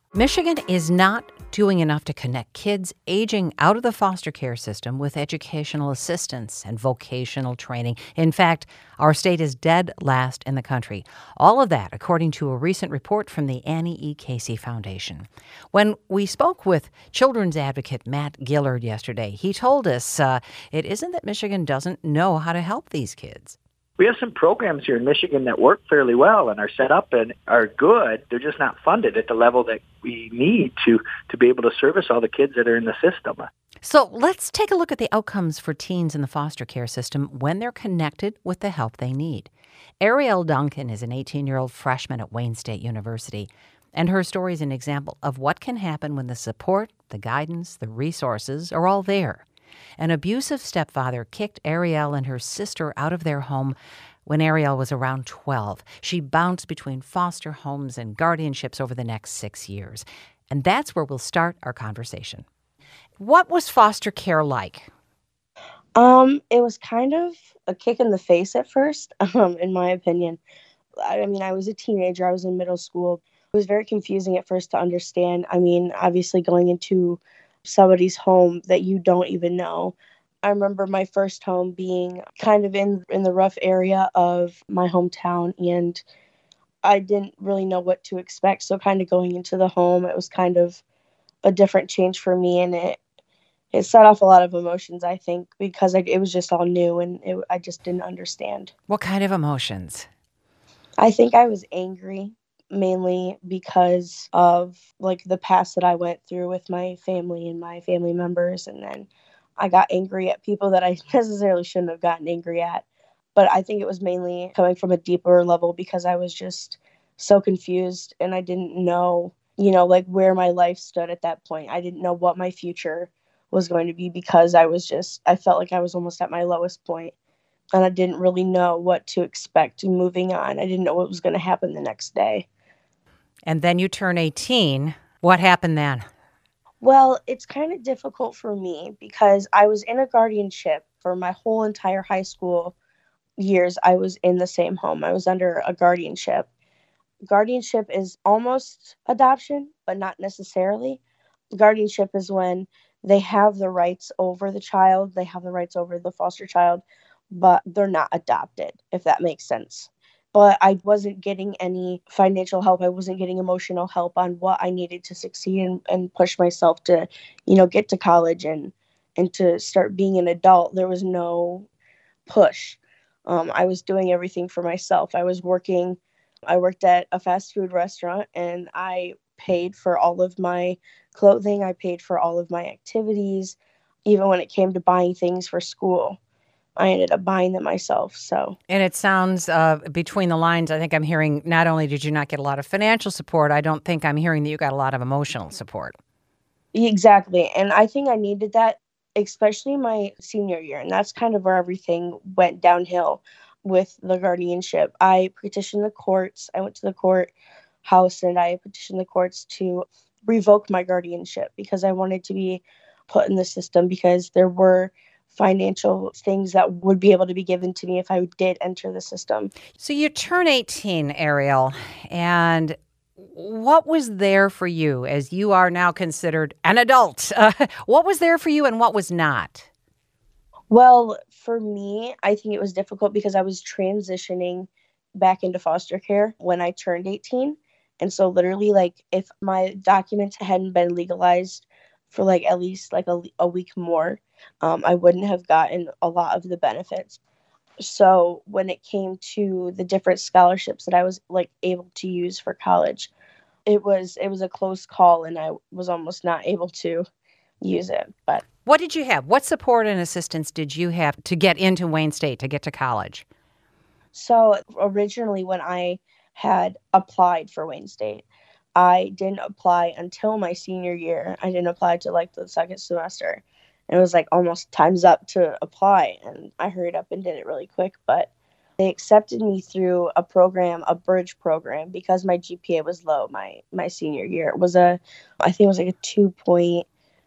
Michigan is not doing enough to connect kids aging out of the foster care system with educational assistance and vocational training. In fact, our state is dead last in the country. All of that, according to a recent report from the Annie E. Casey Foundation. When we spoke with children's advocate Matt Gillard yesterday, he told us it isn't that Michigan doesn't know how to help these kids. We have some programs here in Michigan that work fairly well and are set up and are good. They're just not funded at the level that we need to be able to service all the kids that are in the system. So let's take a look at the outcomes for teens in the foster care system when they're connected with the help they need. Ariel Duncan is an 18-year-old freshman at Wayne State University, and her story is an example of what can happen when the support, the guidance, the resources are all there. An abusive stepfather kicked Ariel and her sister out of their home when Ariel was around 12. She bounced between foster homes and guardianships over the next 6 years. And that's where we'll start our conversation. What was foster care like? It was kind of a kick in the face at first, in my opinion. I was a teenager. I was in middle school. It was very confusing at first to understand. Obviously going into somebody's home that you don't even know. I remember my first home being kind of in the rough area of my hometown, and I didn't really know what to expect. So kind of going into the home, it was kind of a different change for me, and it set off a lot of emotions, I think, because it was just all new, and I just didn't understand. What kind of emotions? I think I was angry, mainly because of the past that I went through with my family and my family members. And then I got angry at people that I necessarily shouldn't have gotten angry at. But I think it was mainly coming from a deeper level because I was just so confused and I didn't know, where my life stood at that point. I didn't know what my future was going to be because I felt like I was almost at my lowest point. And I didn't really know what to expect moving on. I didn't know what was going to happen the next day. And then you turn 18. What happened then? Well, it's kind of difficult for me because I was in a guardianship for my whole entire high school years. I was in the same home. I was under a guardianship. Guardianship is almost adoption, but not necessarily. Guardianship is when they have the rights over the child. They have the rights over the foster child, but they're not adopted, if that makes sense. But I wasn't getting any financial help. I wasn't getting emotional help on what I needed to succeed and push myself to, get to college and to start being an adult. There was no push. I was doing everything for myself. I worked at a fast food restaurant and I paid for all of my clothing. I paid for all of my activities. Even when it came to buying things for school, I ended up buying them myself. And it sounds, between the lines, I think I'm hearing not only did you not get a lot of financial support, I don't think I'm hearing that you got a lot of emotional support. Exactly. And I think I needed that, especially my senior year. And that's kind of where everything went downhill with the guardianship. I petitioned the courts. I went to the courthouse and I petitioned the courts to revoke my guardianship because I wanted to be put in the system because there were financial things that would be able to be given to me if I did enter the system. So you turn 18, Ariel, and what was there for you as you are now considered an adult? What was there for you and what was not? Well, for me, I think it was difficult because I was transitioning back into foster care when I turned 18. And so literally, if my documents hadn't been legalized for at least a week more, I wouldn't have gotten a lot of the benefits. So when it came to the different scholarships that I was able to use for college, it was a close call and I was almost not able to use it. But what did you have? What support and assistance did you have to get into Wayne State, to get to college? So originally when I had applied for Wayne State, I didn't apply until my senior year. I didn't apply to the second semester. And it was almost time's up to apply. And I hurried up and did it really quick. But they accepted me through a program, a bridge program, because my GPA was low my senior year. It was I think it was a 2.3,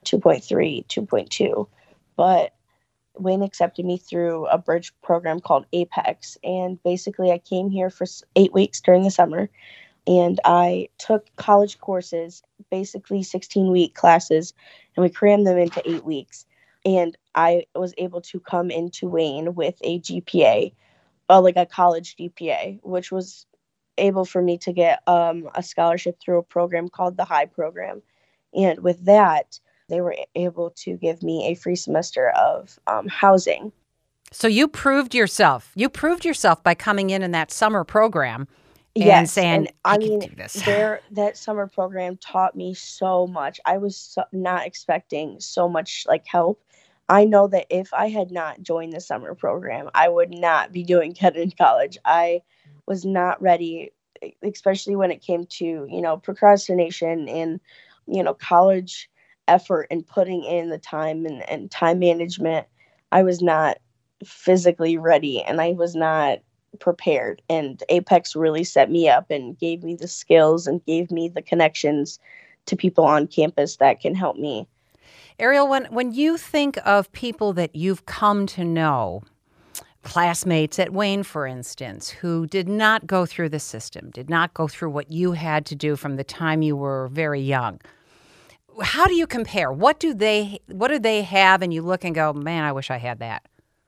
2.2. But Wayne accepted me through a bridge program called Apex. And basically I came here for 8 weeks during the summer. and I took college courses, basically 16-week classes, and we crammed them into 8 weeks. And I was able to come into Wayne with a GPA, like a college GPA, which was able for me to get a scholarship through a program called the High Program. And with that, they were able to give me a free semester of housing. So you proved yourself. You proved yourself by coming in that summer program and Yes, saying, and I I can mean, do this. that summer program taught me so much. I was not expecting so much like help. I know that if I had not joined the summer program, I would not be doing good in college. I was not ready, especially when it came to, procrastination and, college effort and putting in the time and time management. I was not physically ready and I was not prepared. And Apex really set me up and gave me the skills and gave me the connections to people on campus that can help me. Ariel, when you think of people that you've come to know, classmates at Wayne, for instance, who did not go through the system, did not go through what you had to do from the time you were very young, how do you compare? What do they have and you look and go, man, I wish I had that?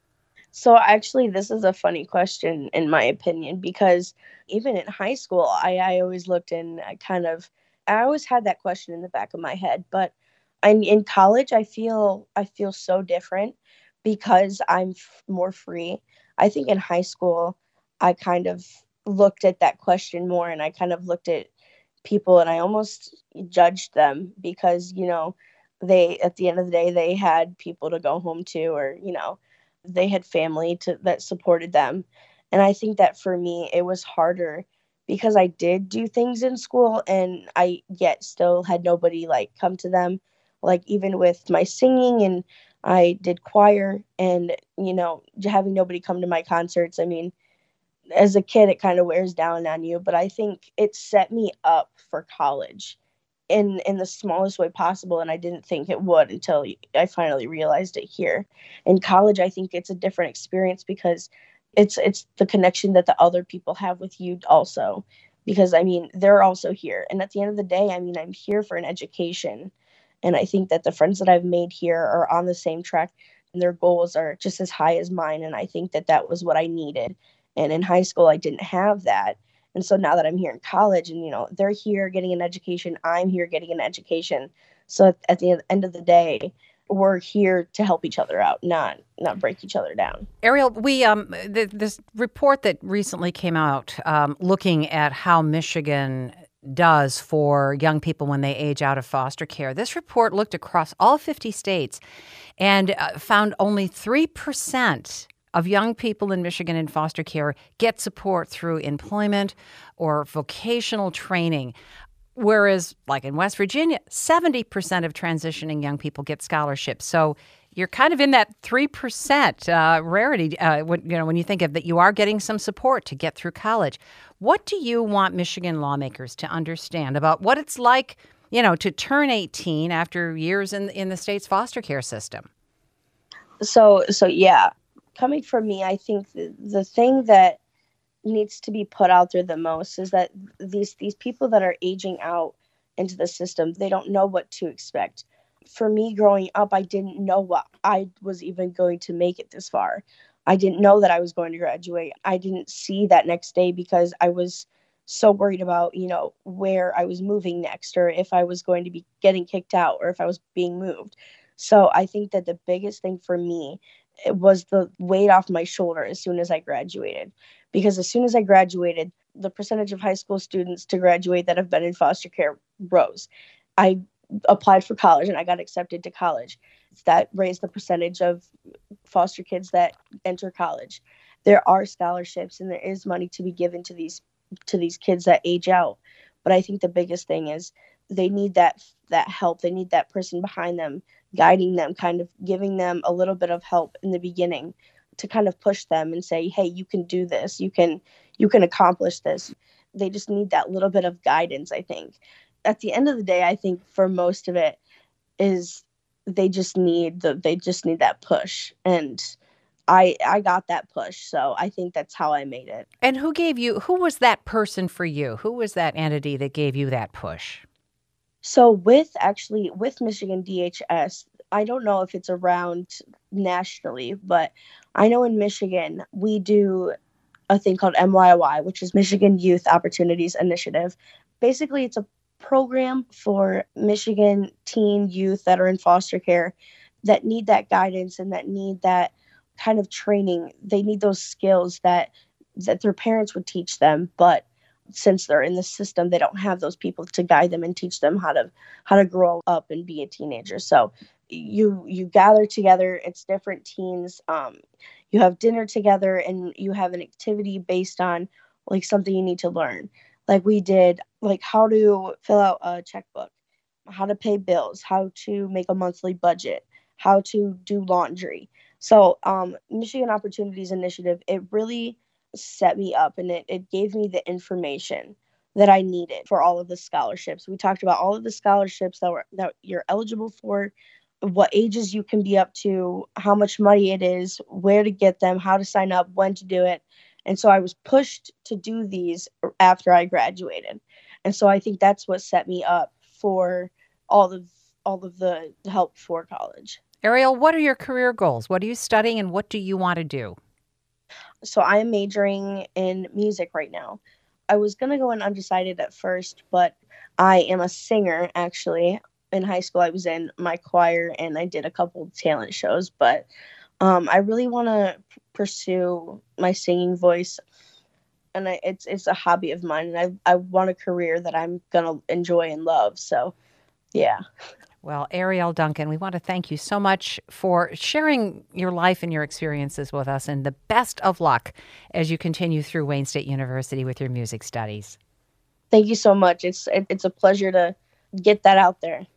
So actually, this is a funny question in my opinion, because even in high school, I always looked and I always had that question in the back of my head. But in college, I feel so different because more free. I think in high school, I kind of looked at that question more, and I kind of looked at people and I almost judged them because, they, at the end of the day, they had people to go home to, or, they had family that supported them. And I think that for me, it was harder because I did do things in school and I yet still had nobody like come to them. Like even with my singing, and I did choir, and, having nobody come to my concerts. I mean, as a kid, it kind of wears down on you, but I think it set me up for college in the smallest way possible, and I didn't think it would until I finally realized it here. In college, I think it's a different experience because it's the connection that the other people have with you also, because I mean, they're also here, and at the end of the day, I mean, I'm here for an education, and I think that the friends that I've made here are on the same track and their goals are just as high as mine, and I think that that was what I needed. And in high school, I didn't have that. And so now that I'm here in college and, they're here getting an education, I'm here getting an education. So at the end of the day, we're here to help each other out, not break each other down. Ariel, this report that recently came out looking at how Michigan does for young people when they age out of foster care. This report looked across all 50 states and found only 3% of young people in Michigan in foster care get support through employment or vocational training. Whereas, like in West Virginia, 70% of transitioning young people get scholarships. So you're kind of in that 3% rarity when you think of that you are getting some support to get through college. What do you want Michigan lawmakers to understand about what it's like, to turn 18 after years in the state's foster care system? So yeah, coming from me, I think the thing that needs to be put out there the most is that these people that are aging out into the system, they don't know what to expect. For me growing up, I didn't know what I was even going to make it this far. I didn't know that I was going to graduate. I didn't see that next day because I was so worried about, where I was moving next, or if I was going to be getting kicked out, or if I was being moved. So I think that the biggest thing for me, it was the weight off my shoulder as soon as I graduated. Because as soon as I graduated, the percentage of high school students to graduate that have been in foster care rose. I applied for college and I got accepted to college. That raised the percentage of foster kids that enter college. There are scholarships and there is money to be given to these kids that age out. But I think the biggest thing is they need that help. They need that person behind them, guiding them, kind of giving them a little bit of help in the beginning to kind of push them and say, hey, you can do this. You can accomplish this. They just need that little bit of guidance, I think. At the end of the day, I think for most of it is they just need that push. And I got that push. So I think that's how I made it. And who was that person for you? Who was that entity that gave you that push? So with Michigan DHS, I don't know if it's around nationally, but I know in Michigan we do a thing called MYOI, which is Michigan Youth Opportunities Initiative. Basically, it's a program for Michigan teen youth that are in foster care that need that guidance and that need that kind of training. They need those skills that their parents would teach them, but since they're in the system, they don't have those people to guide them and teach them how to grow up and be a teenager. So you gather together. It's different teens. You have dinner together and you have an activity based on like something you need to learn. Like we did, like how to fill out a checkbook, how to pay bills, how to make a monthly budget, how to do laundry. So Michigan Opportunities Initiative, it really set me up and it gave me the information that I needed for all of the scholarships. We talked about all of the scholarships that you're eligible for, what ages you can be up to, how much money it is, where to get them, how to sign up, when to do it. And so I was pushed to do these after I graduated. And so I think that's what set me up for all of the help for college. Ariel, what are your career goals? What are you studying and what do you want to do? So I am majoring in music right now. I was going to go in undecided at first, but I am a singer actually. In high school, I was in my choir and I did a couple talent shows, but I really want to pursue my singing voice. And it's a hobby of mine. And I want a career that I'm going to enjoy and love. So, yeah. Well, Ariel Duncan, we want to thank you so much for sharing your life and your experiences with us, and the best of luck as you continue through Wayne State University with your music studies. Thank you so much. It's a pleasure to get that out there.